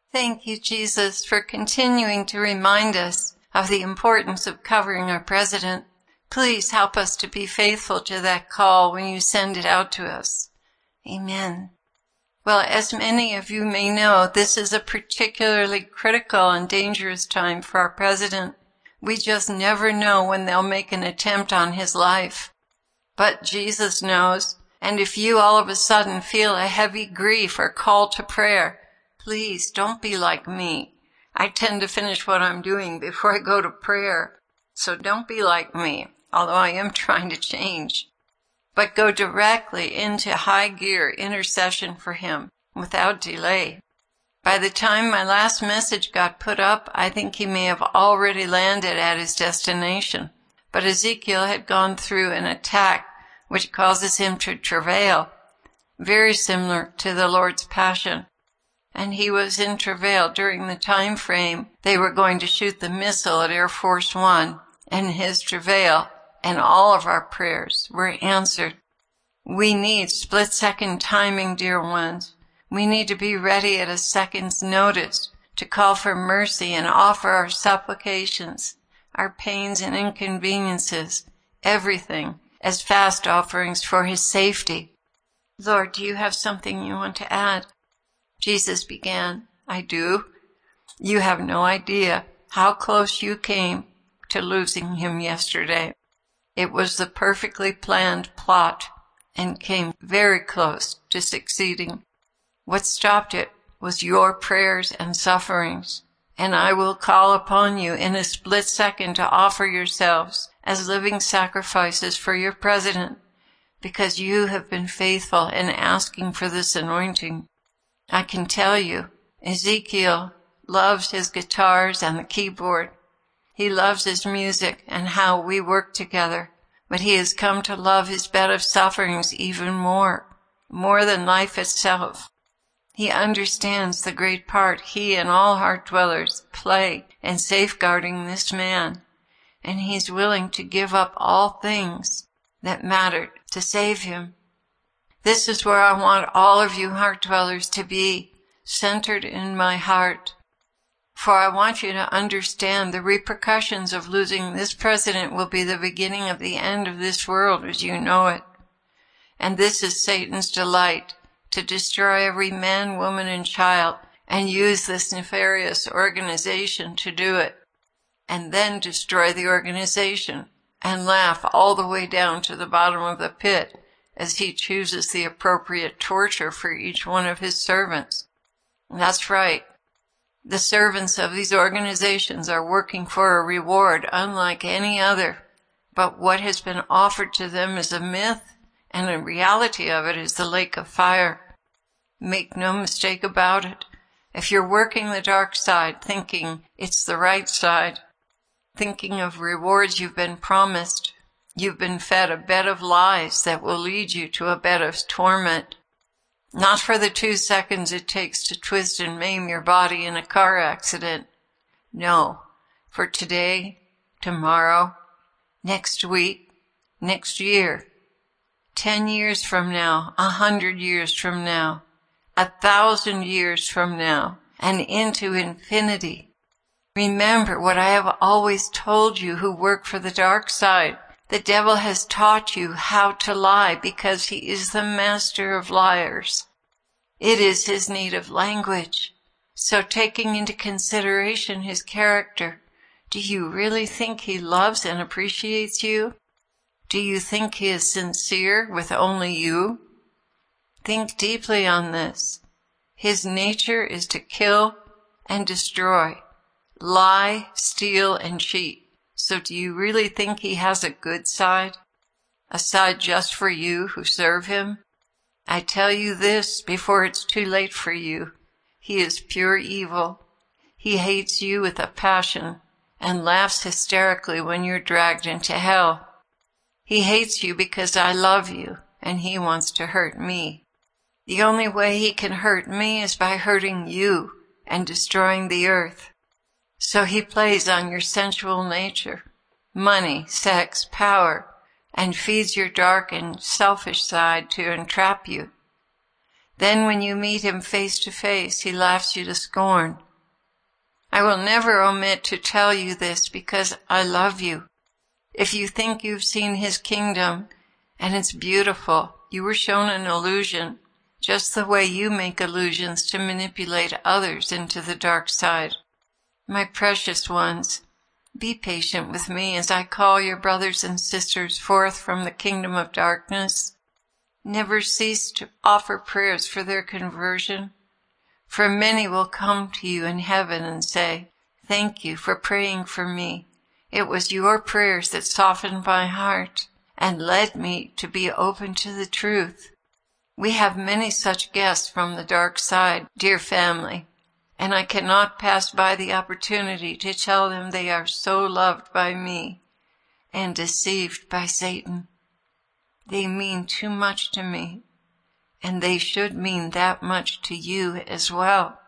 Thank you, Jesus, for continuing to remind us of the importance of covering our president. Please help us to be faithful to that call when you send it out to us. Amen. Well, as many of you may know, this is a particularly critical and dangerous time for our president. We just never know when they'll make an attempt on his life. But Jesus knows, and if you all of a sudden feel a heavy grief or call to prayer, please don't be like me. I tend to finish what I'm doing before I go to prayer, so don't be like me, although I am trying to change. But go directly into high gear intercession for him without delay. By the time my last message got put up, I think he may have already landed at his destination. But Ezekiel had gone through an attack which causes him to travail, very similar to the Lord's Passion. And he was in travail during the time frame they were going to shoot the missile at Air Force One, and his travail and all of our prayers were answered. We need split-second timing, dear ones. We need to be ready at a second's notice to call for mercy and offer our supplications, our pains and inconveniences, everything, as fast offerings for his safety. Lord, do you have something you want to add? Jesus began, I do. You have no idea how close you came to losing him yesterday. It was the perfectly planned plot and came very close to succeeding. What stopped it was your prayers and sufferings, and I will call upon you in a split second to offer yourselves as living sacrifices for your president, because you have been faithful in asking for this anointing. I can tell you, Ezekiel loves his guitars and the keyboard. He loves his music and how we work together, but he has come to love his bed of sufferings even more than life itself. He understands the great part he and all heart dwellers play in safeguarding this man, and he's willing to give up all things that mattered to save him. This is where I want all of you heart dwellers to be, centered in my heart. For I want you to understand the repercussions of losing this president will be the beginning of the end of this world as you know it. And this is Satan's delight, to destroy every man, woman, and child, and use this nefarious organization to do it, and then destroy the organization, and laugh all the way down to the bottom of the pit as he chooses the appropriate torture for each one of his servants. That's right. The servants of these organizations are working for a reward unlike any other, but what has been offered to them is a myth, and the reality of it is the lake of fire. Make no mistake about it. If you're working the dark side, thinking it's the right side, thinking of rewards you've been promised, you've been fed a bed of lies that will lead you to a bed of torment. Not for the 2 seconds it takes to twist and maim your body in a car accident. No, for today, tomorrow, next week, next year, 10 years from now, 100 years from now, 1,000 years from now, and into infinity. Remember what I have always told you who work for the dark side. The devil has taught you how to lie because he is the master of liars. It is his native language. So taking into consideration his character, do you really think he loves and appreciates you? Do you think he is sincere with only you? Think deeply on this. His nature is to kill and destroy, lie, steal, and cheat. So do you really think he has a good side? A side just for you who serve him? I tell you this before it's too late for you. He is pure evil. He hates you with a passion and laughs hysterically when you're dragged into hell. He hates you because I love you, and he wants to hurt me. The only way he can hurt me is by hurting you and destroying the earth. So he plays on your sensual nature, money, sex, power, and feeds your dark and selfish side to entrap you. Then when you meet him face to face, he laughs you to scorn. I will never omit to tell you this because I love you. If you think you've seen his kingdom and it's beautiful, you were shown an illusion, just the way you make illusions to manipulate others into the dark side. My precious ones, be patient with me as I call your brothers and sisters forth from the kingdom of darkness. Never cease to offer prayers for their conversion, for many will come to you in heaven and say, "Thank you for praying for me. It was your prayers that softened my heart and led me to be open to the truth." We have many such guests from the dark side, dear family, and I cannot pass by the opportunity to tell them they are so loved by me and deceived by Satan. They mean too much to me, and they should mean that much to you as well.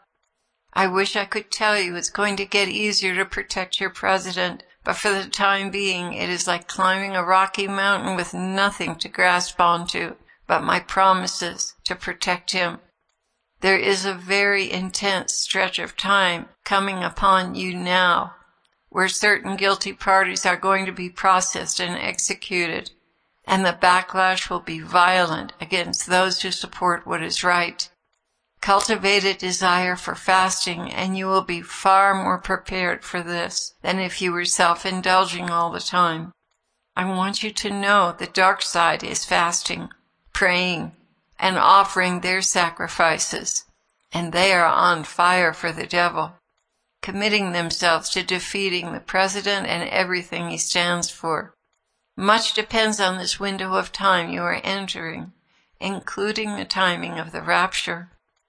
I wish I could tell you it's going to get easier to protect your president, but for the time being it is like climbing a rocky mountain with nothing to grasp onto but my promises to protect him. There is a very intense stretch of time coming upon you now, where certain guilty parties are going to be processed and executed, and the backlash will be violent against those who support what is right. Cultivate a desire for fasting, and you will be far more prepared for this than if you were self-indulging all the time. I want you to know the dark side is fasting, praying, and offering their sacrifices, and they are on fire for the devil, committing themselves to defeating the president and everything he stands for. Much depends on this window of time you are entering, including the timing of the rapture.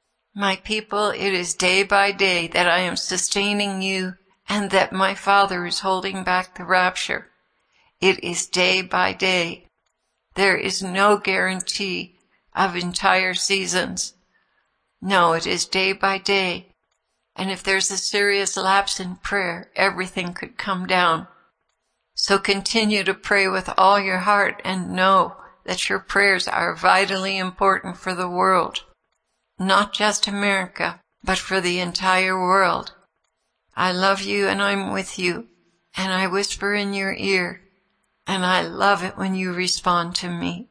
My people, it is day by day that I am sustaining you and that my Father is holding back the rapture. It is day by day. There is no guarantee of entire seasons. No, it is day by day. And if there's a serious lapse in prayer, everything could come down. So continue to pray with all your heart and know that your prayers are vitally important for the world. Not just America, but for the entire world. I love you and I'm with you, and I whisper in your ear, and I love it when you respond to me.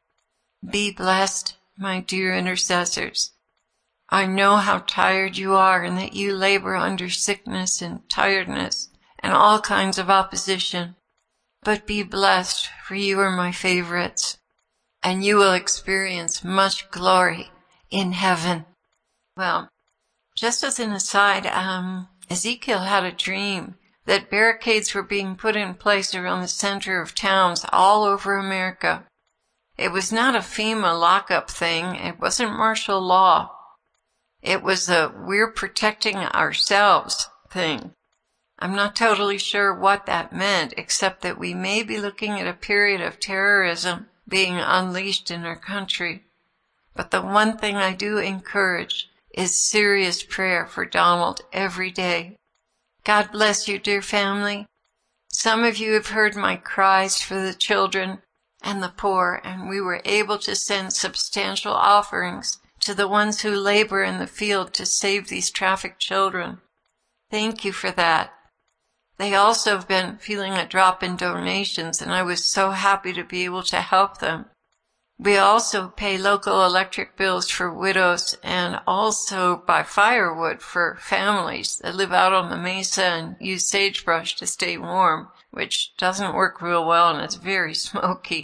Be blessed, my dear intercessors. I know how tired you are and that you labor under sickness and tiredness and all kinds of opposition. But be blessed, for you are my favorites, and you will experience much glory in heaven. Well, just as an aside, Ezekiel had a dream that barricades were being put in place around the center of towns all over America. It was not a FEMA lockup thing. It wasn't martial law. It was a we're protecting ourselves thing. I'm not totally sure what that meant, except that we may be looking at a period of terrorism being unleashed in our country. But the one thing I do encourage is serious prayer for Donald every day. God bless you, dear family. Some of you have heard my cries for the children and the poor, and we were able to send substantial offerings to the ones who labor in the field to save these trafficked children. Thank you for that. They also have been feeling a drop in donations, and I was so happy to be able to help them. We also pay local electric bills for widows and also buy firewood for families that live out on the mesa and use sagebrush to stay warm, which doesn't work real well and it's very smoky.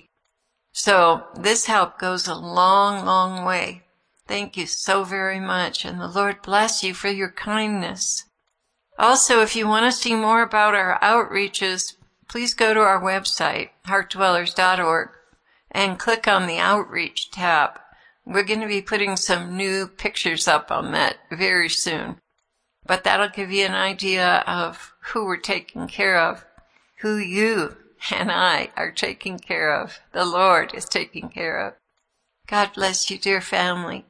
So this help goes a long, long way. Thank you so very much, and the Lord bless you for your kindness. Also, if you want to see more about our outreaches, please go to our website, heartdwellers.org, and click on the Outreach tab. We're going to be putting some new pictures up on that very soon. But that'll give you an idea of who we're taking care of, who you and I are taking care of, the Lord is taking care of. God bless you, dear family.